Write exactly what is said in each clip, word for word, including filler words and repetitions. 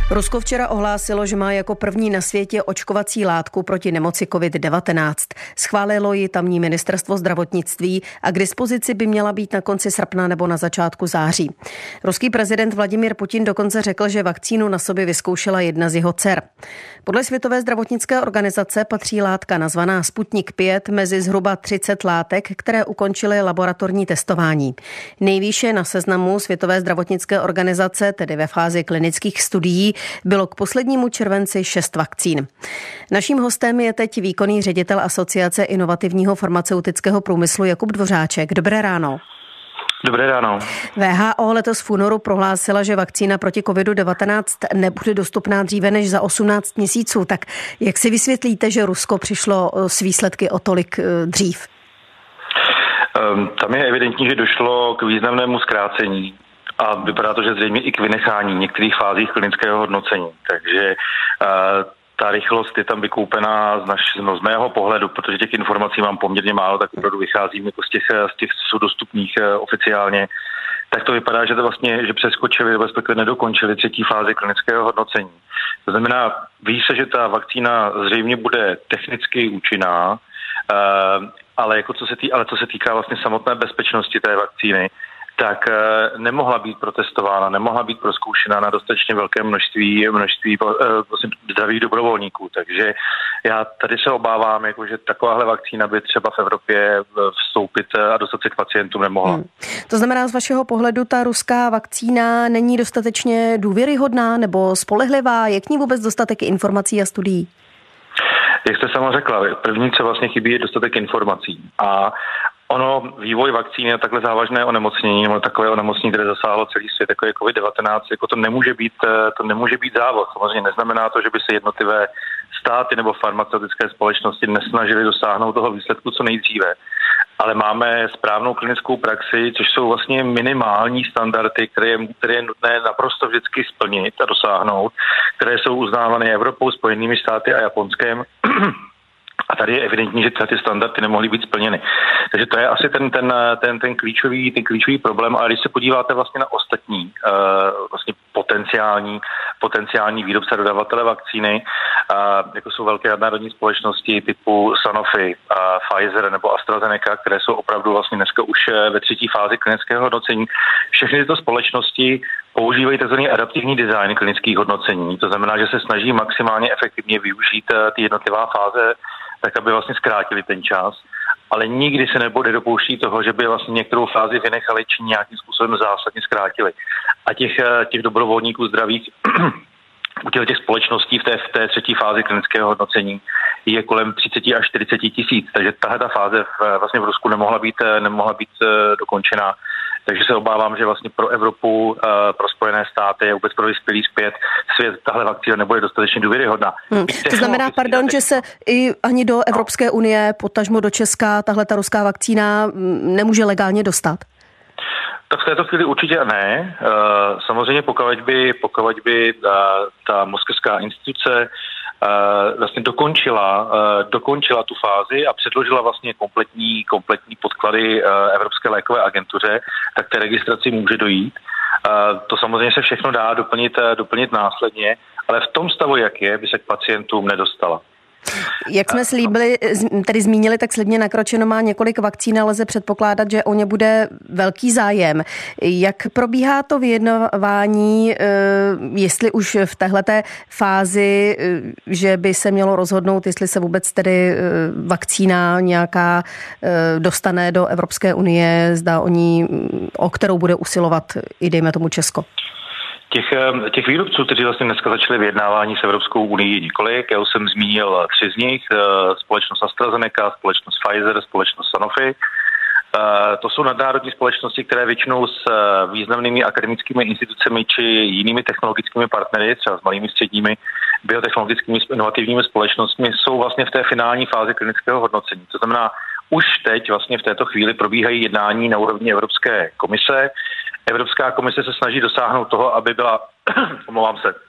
Rusko včera ohlásilo, že má jako první na světě očkovací látku proti nemoci covid devatenáct. Schválilo ji tamní ministerstvo zdravotnictví a k dispozici by měla být na konci srpna nebo na začátku září. Ruský prezident Vladimír Putin dokonce řekl, že vakcínu na sobě vyzkoušela jedna z jeho dcer. Podle Světové zdravotnické organizace patří látka nazvaná Sputnik pět mezi zhruba třicet látek, které ukončily laboratorní testování. Nejvýše na seznamu Světové zdravotnické organizace, tedy ve fázi klinických studií, bylo k poslednímu červenci šest vakcín. Naším hostem je teď výkonný ředitel Asociace inovativního farmaceutického průmyslu Jakub Dvořáček. Dobré ráno. Dobré ráno. W H O letos v únoru prohlásila, že vakcína proti covid devatenáct nebude dostupná dříve než za osmnáct měsíců. Tak jak si vysvětlíte, že Rusko přišlo s výsledky o tolik dřív? Tam je evidentní, že došlo k významnému zkrácení. A vypadá to, že zřejmě i k vynechání některých fází klinického hodnocení. Takže uh, ta rychlost je tam vykoupená z, naš, no, z mého pohledu, protože těch informací mám poměrně málo, tak opravdu vycházím jako z těch, z těch, co jsou dostupných uh, oficiálně. Tak to vypadá, že to vlastně, že přeskočili, respektive nedokončili třetí fázi klinického hodnocení. To znamená, ví se, že ta vakcína zřejmě bude technicky účinná, uh, ale, jako co se tý, ale co se týká vlastně samotné bezpečnosti té vakcíny, tak nemohla být protestována, nemohla být prozkoušena na dostatečně velké množství, množství vlastně zdravých dobrovolníků. Takže já tady se obávám, jako, že takováhle vakcína by třeba v Evropě vstoupit a dostat se k pacientům nemohla. Hmm. To znamená, z vašeho pohledu ta ruská vakcína není dostatečně důvěryhodná nebo spolehlivá? Je k ní vůbec dostatek informací a studií? Jak jste sama řekla, první, co vlastně chybí, je dostatek informací. A ono, vývoj vakcíny je takhle závažné onemocnění, nebo takové onemocnění, které zasáhlo celý svět, jako je covid devatenáct, jako to nemůže být, to nemůže být závod. Samozřejmě neznamená to, že by se jednotlivé státy nebo farmaceutické společnosti nesnažily dosáhnout toho výsledku co nejdříve. Ale máme správnou klinickou praxi, což jsou vlastně minimální standardy, které je, které je nutné naprosto vždycky splnit a dosáhnout, které jsou uznávány Evropou, Spojenými státy a Japonskem. A tady je evidentní, že ty standardy nemohly být splněny. Takže to je asi ten, ten, ten, ten, klíčový, ten klíčový problém. A když se podíváte vlastně na ostatní uh, vlastně potenciální, potenciální výrobce dodavatele vakcíny, uh, jako jsou velké nadnárodní společnosti typu Sanofi, uh, Pfizer nebo AstraZeneca, které jsou opravdu vlastně dneska už ve třetí fázi klinického hodnocení. Všechny tyto společnosti používají tzv. Adaptivní design klinických hodnocení. To znamená, že se snaží maximálně efektivně využít ty jednotlivá fáze, tak aby vlastně zkrátili ten čas, ale nikdy se nebude dopouští toho, že by vlastně některou fázi vynechali či nějakým způsobem zásadně zkrátili. A těch, těch dobrovolníků zdravých u těch, těch společností v té, v té třetí fázi klinického hodnocení je kolem třicet až čtyřicet tisíc, takže tahle fáze v, vlastně v Rusku nemohla být, nemohla být dokončena. Takže se obávám, že vlastně pro Evropu, pro Spojené státy a vůbec pro vyspělý zpět svět tahle vakcína nebude dostatečně důvěryhodná. Hmm. To znamená, pardon, že se i ani do Evropské unie, potažmo do Česka, tahle ta ruská vakcína nemůže legálně dostat? Tak v této chvíli určitě ne. Samozřejmě pokud by, pokud by ta moskevská instituce vlastně dokončila, dokončila tu fázi a předložila vlastně kompletní, kompletní podklady Evropské lékové agentuře, tak té registraci může dojít. To samozřejmě se všechno dá doplnit, doplnit následně, ale v tom stavu, jak je, by se k pacientům nedostala. Jak jsme slíbili, tedy zmínili, tak slibně nakročeno má několik vakcín, ale lze předpokládat, že o ně bude velký zájem. Jak probíhá to vyjednávání, jestli už v téhleté fázi, že by se mělo rozhodnout, jestli se vůbec tedy vakcína nějaká dostane do Evropské unie, zda o ní, o kterou bude usilovat i dejme tomu Česko? Těch, těch výrobců, kteří vlastně dneska začali vyjednávání s Evropskou unii několik, já už jsem zmínil tři z nich, společnost AstraZeneca, společnost Pfizer, společnost Sanofi. To jsou nadnárodní společnosti, které většinou s významnými akademickými institucemi či jinými technologickými partnery, třeba s malými středními biotechnologickými inovativními společnostmi, jsou vlastně v té finální fázi klinického hodnocení. To znamená, už teď vlastně v této chvíli probíhají jednání na úrovni Evropské komise. Evropská komise se snaží dosáhnout toho, aby byla, omlouvám se,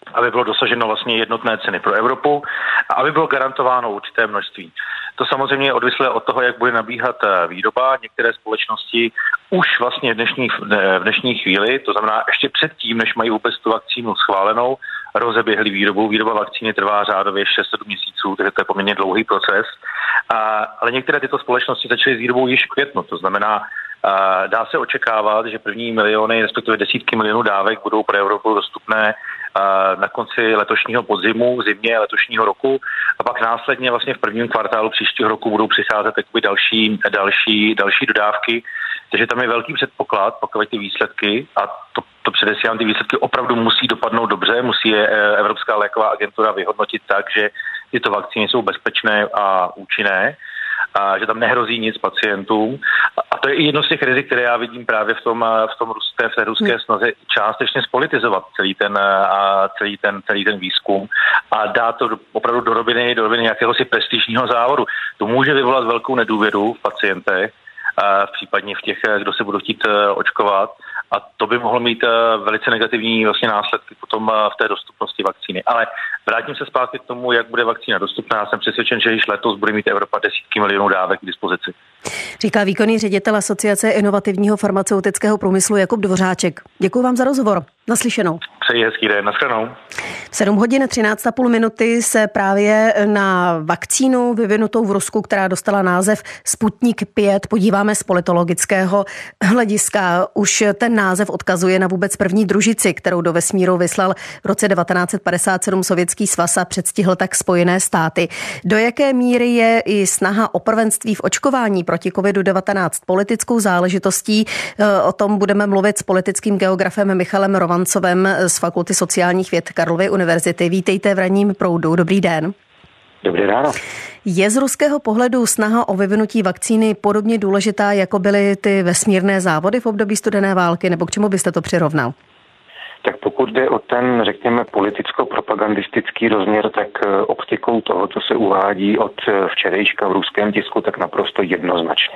aby bylo dosaženo vlastně jednotné ceny pro Evropu a aby bylo garantováno určité množství. To samozřejmě je odvislé od toho, jak bude nabíhat výroba. Některé společnosti už vlastně v dnešní, v dnešní chvíli, to znamená ještě předtím, než mají vůbec tu vakcínu schválenou, rozeběhli výrobu. Výroba vakcíny trvá řádově šest sedm měsíců, takže to je poměrně dlouhý proces. A, ale některé tyto společnosti začaly s výrobou již v květnu, to znamená, a dá se očekávat, že první miliony, respektive desítky milionů dávek budou pro Evropu dostupné na konci letošního podzimu, v zimě letošního roku a pak následně vlastně v prvním kvartálu příštího roku budou přicházet jakoby další, další, další dodávky. Takže tam je velký předpoklad, pokud ty výsledky, a to, to předesílám, ty výsledky opravdu musí dopadnout dobře, musí je Evropská léková agentura vyhodnotit tak, že tyto vakcíny jsou bezpečné a účinné, a že tam nehrozí nic pacientům. A to je i jedno z těch rizik, které já vidím právě v tom, v tom ruské, v té ruské snaze částečně spolitizovat celý ten, a celý ten, celý ten výzkum a dát to opravdu do roviny, do roviny nějakého si prestižního závodu. To může vyvolat velkou nedůvěru v pacientech, a případně v těch, kdo se budou chtít očkovat. A to by mohlo mít velice negativní vlastně následky potom v té dostupnosti vakcíny. Ale vrátím se zpátky k tomu, jak bude vakcína dostupná. Já jsem přesvědčen, že již letos bude mít Evropa desítky milionů dávek k dispozici. Říká výkonný ředitel Asociace inovativního farmaceutického průmyslu Jakub Dvořáček. Děkuji vám za rozhovor. Naslyšenou. Přeji hezký den. Nashledanou. sedm hodin třináct a půl minuty se právě na vakcínu vyvinutou v Rusku, která dostala název Sputnik pět, podíváme z politologického hlediska. Už ten název odkazuje na vůbec první družici, kterou do vesmíru vyslal v roce devatenáct padesát sedm Sovětský svaz a předstihl tak Spojené státy. Do jaké míry je i snaha o prvenství v očkování proti kovidu devatenáct politickou záležitostí? O tom budeme mluvit s politickým geografem Michalem Rovancovem z Fakulty sociálních věd Karlovy univerzity. Vítejte v ranním proudu. Dobrý den. Dobrý ráno. Je z ruského pohledu snaha o vyvinutí vakcíny podobně důležitá, jako byly ty vesmírné závody v období studené války, nebo k čemu byste to přirovnal? Tak pokud jde o ten, řekněme, politicko-propagandistický rozměr, tak optikou toho, co se uvádí od včerejška v ruském tisku, tak naprosto jednoznačně.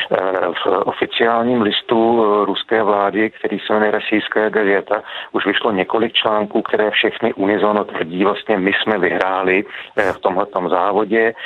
V oficiálním listu ruské vlády, který se jmenuje Rossijská gazeta, už vyšlo několik článků, které všechny unizono tvrdí, vlastně my jsme vyhráli v tomhletom závodě,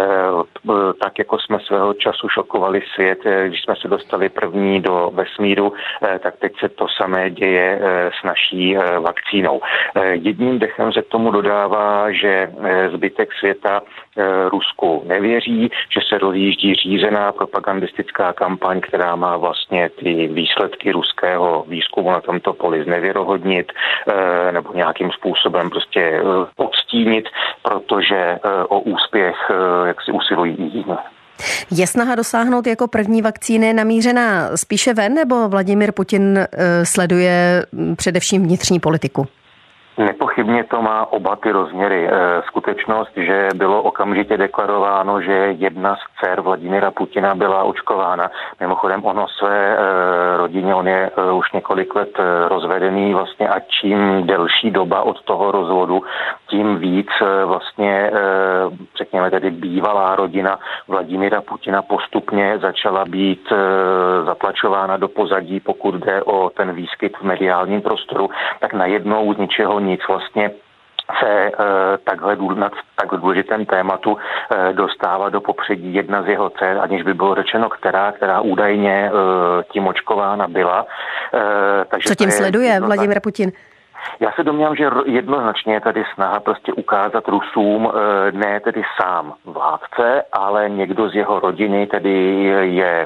tak jako jsme svého času šokovali svět, když jsme se dostali první do vesmíru, tak teď se to samé děje s naší vakcínou. Jedním dechem se k tomu dodává, že zbytek světa Rusku nevěří, že se rozjíždí řízená propagandistická kampaň, která má vlastně ty výsledky ruského výzkumu na tomto poli znevěrohodnit nebo nějakým způsobem prostě odstínit, protože o úspěch jak si usilují jiní. Je snaha dosáhnout jako první vakcíny namířená spíše ven, nebo Vladimír Putin sleduje především vnitřní politiku? Nepochybně to má oba ty rozměry. Skutečnost, že bylo okamžitě deklarováno, že jedna z dcer Vladimira Putina byla očkována. Mimochodem ono své rodině, on je už několik let rozvedený vlastně a čím delší doba od toho rozvodu, tím víc vlastně, řekněme tedy bývalá rodina Vladimira Putina postupně začala být zatlačována do pozadí, pokud jde o ten výskyt v mediálním prostoru, tak najednou z ničeho nic vlastně se e, takhle nad tak důležitém tématu e, dostává do popředí jedna z jeho dcer, aniž by bylo řečeno, která, která údajně e, tím očkována byla. E, takže Co tím sleduje Vladimir Putin? Já se domnívám, že jednoznačně je tady snaha prostě ukázat Rusům ne tedy sám vládce, ale někdo z jeho rodiny tedy je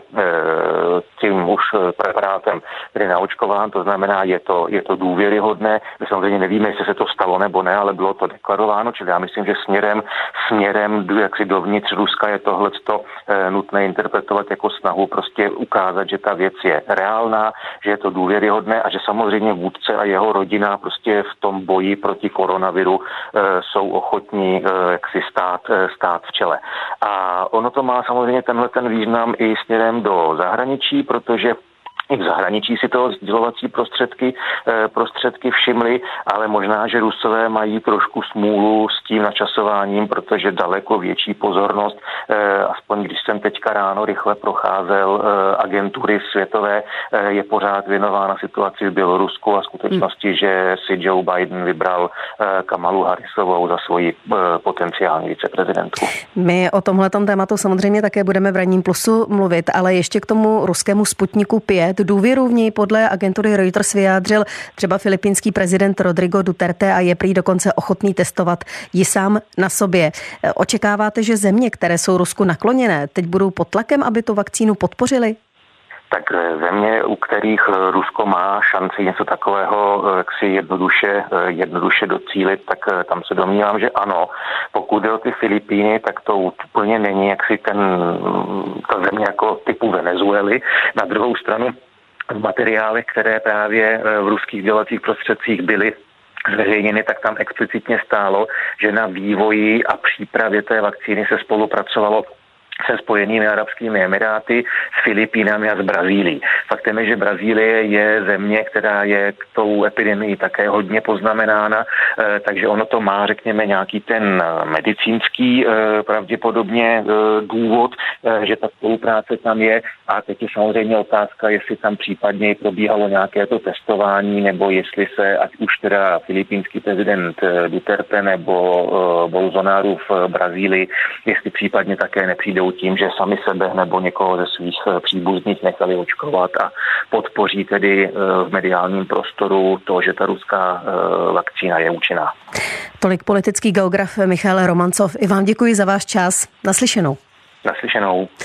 tím už preparátem tedy naočkován, to znamená, je to, je to důvěryhodné. My samozřejmě nevíme, jestli se to stalo nebo ne, ale bylo to deklarováno, čili já myslím, že směrem, směrem jaksi dovnitř Ruska je tohleto nutné interpretovat jako snahu prostě ukázat, že ta věc je reálná, že je to důvěryhodné a že samozřejmě vůdce a jeho rodina prostě v tom boji proti koronaviru e, jsou ochotní e, jak si stát, e, stát v čele. A ono to má samozřejmě tenhle ten význam i směrem do zahraničí, protože i v zahraničí si toho sdělovací prostředky, prostředky všimly, ale možná, že Rusové mají trošku smůlu s tím načasováním, protože daleko větší pozornost, aspoň když jsem teďka ráno rychle procházel agentury světové, je pořád věnována situaci v Bělorusku a skutečnosti, že si Joe Biden vybral Kamalu Harrisovou za svoji potenciální viceprezidentku. My o tomhletom tématu samozřejmě také budeme v Ranním plusu mluvit, ale ještě k tomu ruskému Sputniku pět. Důvěru v něj podle agentury Reuters vyjádřil třeba filipínský prezident Rodrigo Duterte a je prý dokonce ochotný testovat ji sám na sobě. Očekáváte, že země, které jsou Rusku nakloněné, teď budou pod tlakem, aby tu vakcínu podpořili? Tak země, u kterých Rusko má šanci něco takového jaksi jednoduše, jednoduše docílit, tak tam se domnívám, že ano. Pokud jde o ty Filipíny, tak to úplně není jaksi ten, ta země jako typu Venezuely. Na druhou stranu v materiálech, které právě v ruských sdělovacích prostředcích byly zveřejněny, tak tam explicitně stálo, že na vývoji a přípravě té vakcíny se spolupracovalo se Spojenými arabskými emiráty, s Filipínami a s Brazílií. Faktem je, že Brazílie je země, která je k tou epidemii také hodně poznamenána, takže ono to má, řekněme, nějaký ten medicínský pravděpodobně důvod, že ta spolupráce tam je. A teď je samozřejmě otázka, jestli tam případně probíhalo nějaké to testování, nebo jestli se, ať už teda filipínský prezident Duterte nebo Bolsonaro v Brazílii, jestli případně také nepřijdou tím, že sami sebe nebo někoho ze svých příbuzných nechali očkovat a podpoří tedy v mediálním prostoru to, že ta ruská vakcína je účinná. Tolik politický geograf Michal Romancov. I vám děkuji za váš čas. Naslyšenou. Naslyšenou.